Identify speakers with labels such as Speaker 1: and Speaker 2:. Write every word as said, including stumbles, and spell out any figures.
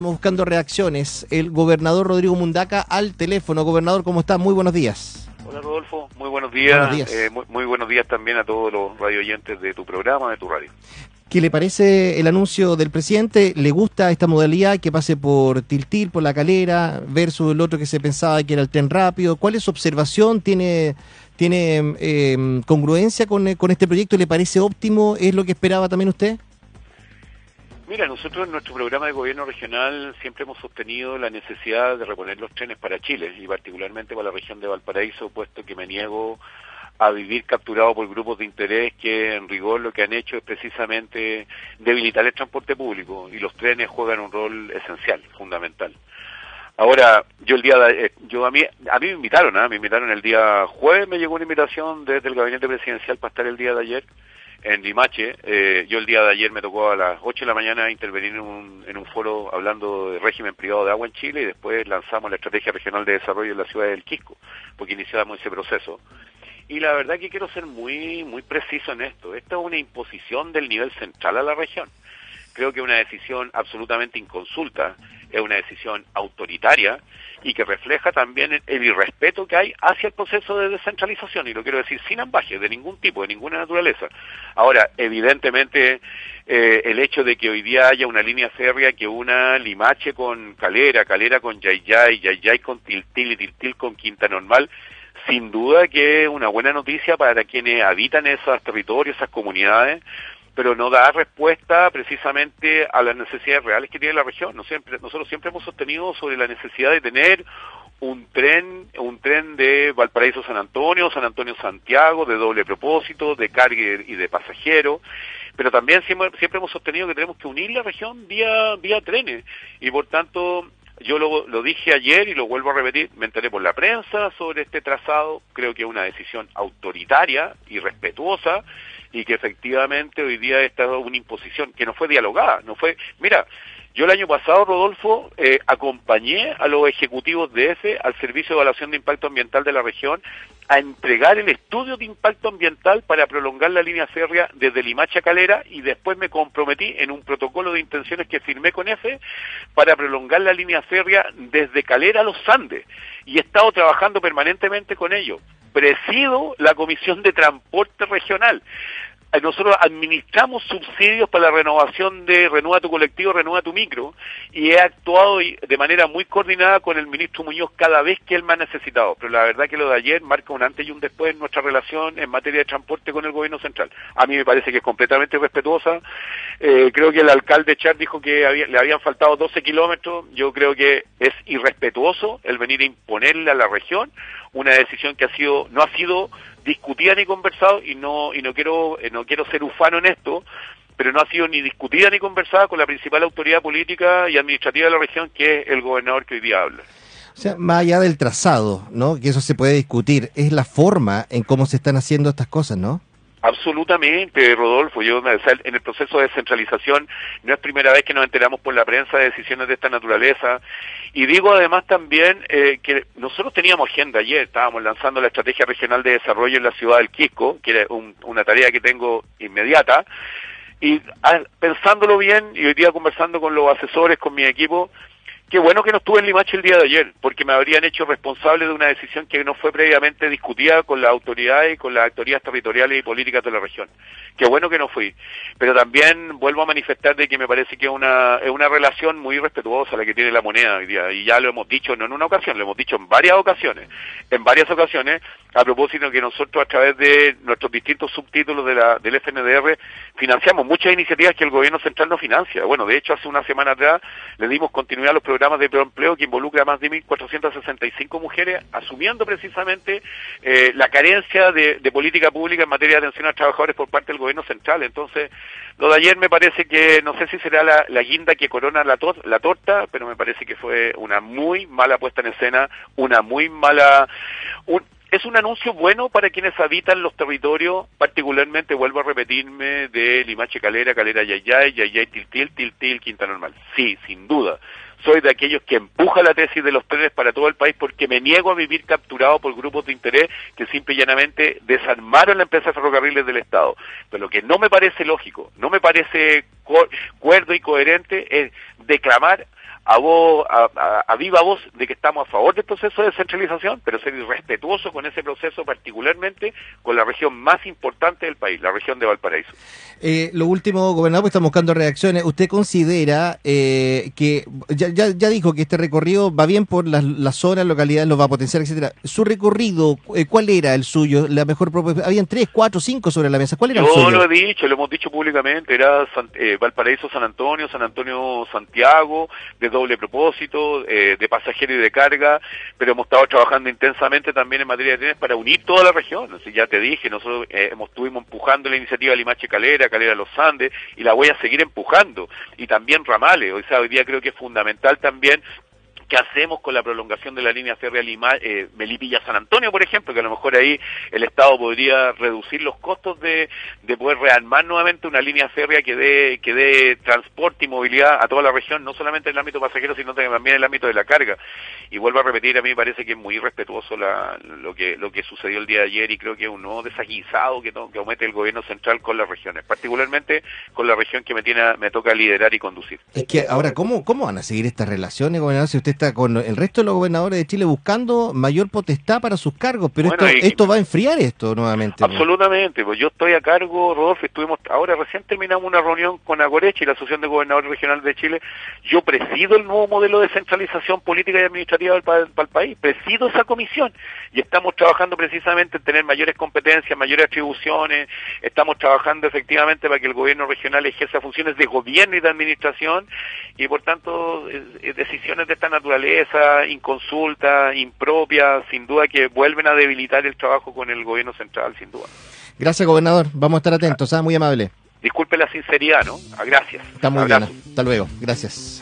Speaker 1: Buscando reacciones, el gobernador Rodrigo Mundaca al teléfono. Gobernador, ¿cómo está? Muy buenos días.
Speaker 2: Hola Rodolfo, muy buenos días,
Speaker 1: buenos días.
Speaker 2: Eh, muy, muy buenos días también a todos los radioyentes de tu programa, de tu radio.
Speaker 1: ¿Qué le parece el anuncio del presidente? ¿Le gusta esta modalidad que pase por Tiltil, por La Calera, versus el otro que se pensaba que era el tren rápido? ¿Cuál es su observación? ¿Tiene, tiene eh, congruencia con, con este proyecto? ¿Le parece óptimo? ¿Es lo que esperaba también usted?
Speaker 2: Mira, nosotros en nuestro programa de gobierno regional siempre hemos sostenido la necesidad de reponer los trenes para Chile y particularmente para la región de Valparaíso, puesto que me niego a vivir capturado por grupos de interés que en rigor lo que han hecho es precisamente debilitar el transporte público y los trenes juegan un rol esencial, fundamental. Ahora, yo el día de, yo a mí a mí me invitaron, ¿eh? me invitaron el día jueves, me llegó una invitación desde el gabinete presidencial para estar el día de ayer en Limache. Eh, yo el día de ayer me tocó a las ocho de la mañana intervenir en un, en un foro hablando de régimen privado de agua en Chile y después lanzamos la estrategia regional de desarrollo en la ciudad del Quisco, porque iniciamos ese proceso. Y la verdad que quiero ser muy muy preciso en esto. Esta es una imposición del nivel central a la región. Creo que es una decisión absolutamente inconsulta, es una decisión autoritaria y que refleja también el, el irrespeto que hay hacia el proceso de descentralización, y lo quiero decir sin ambaje, de ningún tipo, de ninguna naturaleza. Ahora, evidentemente, eh, el hecho de que hoy día haya una línea férrea que una Limache con Calera, Calera con Yayay, Yayay con Tiltil y Tiltil con Quinta Normal, sin duda que es una buena noticia para quienes habitan esos territorios, esas comunidades, pero no da respuesta precisamente a las necesidades reales que tiene la región. No siempre, nosotros siempre hemos sostenido sobre la necesidad de tener un tren, un tren de Valparaíso San Antonio, San Antonio Santiago, de doble propósito, de carga y de pasajeros, pero también siempre, siempre hemos sostenido que tenemos que unir la región vía, vía trenes, y por tanto, yo lo, lo dije ayer y lo vuelvo a repetir, me enteré por la prensa sobre este trazado, creo que es una decisión autoritaria, irrespetuosa, y que efectivamente hoy día está una imposición que no fue dialogada, no fue, mira, yo el año pasado, Rodolfo, eh, acompañé a los ejecutivos de E F E al Servicio de Evaluación de Impacto Ambiental de la región a entregar el estudio de impacto ambiental para prolongar la línea férrea desde Limache a Calera, y después me comprometí en un protocolo de intenciones que firmé con E F E para prolongar la línea férrea desde Calera a los Andes, y he estado trabajando permanentemente con ellos. Presido la Comisión de Transporte Regional. Nosotros administramos subsidios para la renovación de Renueva tu Colectivo, Renueva tu Micro, y he actuado de manera muy coordinada con el ministro Muñoz cada vez que él me ha necesitado. Pero la verdad que lo de ayer marca un antes y un después en nuestra relación en materia de transporte con el gobierno central. A mí me parece que es completamente irrespetuosa. Eh, creo que el alcalde Char dijo que había, le habían faltado doce kilómetros. Yo creo que es irrespetuoso el venir a imponerle a la región una decisión que ha sido no ha sido discutida ni conversado, y no y no quiero eh, no quiero ser ufano en esto, pero no ha sido ni discutida ni conversada con la principal autoridad política y administrativa de la región, que es el gobernador que hoy día habla.
Speaker 1: O sea, más allá del trazado, ¿no?, que eso se puede discutir, es la forma en cómo se están haciendo estas cosas, ¿no?
Speaker 2: Absolutamente, Rodolfo. Yo, o sea, en el proceso de descentralización no es primera vez que nos enteramos por la prensa de decisiones de esta naturaleza. Y digo además también eh, que nosotros teníamos agenda ayer, estábamos lanzando la Estrategia Regional de Desarrollo en la ciudad del Quisco, que era un, una tarea que tengo inmediata, y a, pensándolo bien, y hoy día conversando con los asesores, con mi equipo, qué bueno que no estuve en Limache el día de ayer, porque me habrían hecho responsable de una decisión que no fue previamente discutida con las autoridades y con las autoridades territoriales y políticas de la región. Qué bueno que no fui. Pero también vuelvo a manifestar de que me parece que es una, es una relación muy respetuosa la que tiene la moneda hoy día. Y ya lo hemos dicho, no en una ocasión, lo hemos dicho en varias ocasiones. En varias ocasiones, a propósito de que nosotros a través de nuestros distintos subtítulos de la, del F N D R financiamos muchas iniciativas que el gobierno central no financia. Bueno, de hecho, hace una semana atrás le dimos continuidad a los programas de preempleo que involucra a más de mil cuatrocientas sesenta y cinco mujeres, asumiendo precisamente eh, la carencia de, de política pública en materia de atención a trabajadores por parte del gobierno central. Entonces, lo de ayer me parece que, no sé si será la, la guinda que corona la, to la torta, pero me parece que fue una muy mala puesta en escena, una muy mala... Un, es un anuncio bueno para quienes habitan los territorios, particularmente, vuelvo a repetirme, de Limache Calera, Calera Yayay, Yayay Tiltil, Tiltil Quinta Normal. Sí, sin duda. Soy de aquellos que empuja la tesis de los trenes para todo el país, porque me niego a vivir capturado por grupos de interés que simple y llanamente desarmaron la empresa de ferrocarriles del Estado. Pero lo que no me parece lógico, no me parece cuerdo y coherente es declamar a, voz, a, a, a viva voz de que estamos a favor del proceso de descentralización, pero ser irrespetuoso con ese proceso, particularmente con la región más importante del país, la región de Valparaíso.
Speaker 1: Eh, lo último, gobernador, pues estamos buscando reacciones. ¿Usted considera eh, que, ya, ya, ya dijo que este recorrido va bien por las, las zonas, localidades, los va a potenciar, etcétera? Su recorrido, eh, ¿cuál era el suyo? La mejor propuesta. Habían tres, cuatro, cinco sobre la mesa. ¿Cuál era
Speaker 2: Yo
Speaker 1: el suyo?
Speaker 2: Yo lo he dicho, lo hemos dicho públicamente, era San, eh, Valparaíso, San Antonio, San Antonio, Santiago, de doble propósito, eh, de pasajero y de carga, pero hemos estado trabajando intensamente también en materia de trenes para unir toda la región. Así ya te dije, nosotros eh, hemos estuvimos empujando la iniciativa Limache Calera, Calera Los Andes, y la voy a seguir empujando, y también ramales. O sea, hoy día creo que es fundamental también qué hacemos con la prolongación de la línea férrea Lima, eh, Melipilla-San Antonio, por ejemplo, que a lo mejor ahí el Estado podría reducir los costos de, de poder rearmar nuevamente una línea férrea que dé que dé transporte y movilidad a toda la región, no solamente en el ámbito pasajero, sino también en el ámbito de la carga. Y vuelvo a repetir, a mí me parece que es muy irrespetuoso la, lo que lo que sucedió el día de ayer, y creo que es un nuevo desaguisado que, que comete el gobierno central con las regiones, particularmente con la región que me tiene me toca liderar y conducir.
Speaker 1: Es que ahora, ¿cómo, cómo van a seguir estas relaciones, gobernador, si usted está con el resto de los gobernadores de Chile buscando mayor potestad para sus cargos? Pero bueno, esto, y, esto va a enfriar esto nuevamente.
Speaker 2: Absolutamente, pues yo estoy a cargo, Rodolfo, estuvimos, ahora recién terminamos una reunión con Agoreche y la Asociación de Gobernadores Regionales de Chile. Yo presido el nuevo modelo de centralización política y administrativa del, para, para el país, presido esa comisión, y estamos trabajando precisamente en tener mayores competencias, mayores atribuciones, estamos trabajando efectivamente para que el gobierno regional ejerza funciones de gobierno y de administración, y por tanto eh, decisiones de esta naturaleza, inconsulta, impropia, sin duda que vuelven a debilitar el trabajo con el gobierno central, sin duda.
Speaker 1: Gracias, gobernador. Vamos a estar atentos, ¿ah? Muy amable.
Speaker 2: Disculpe la sinceridad, ¿no? Gracias.
Speaker 1: Está muy bien. Hasta luego. Gracias.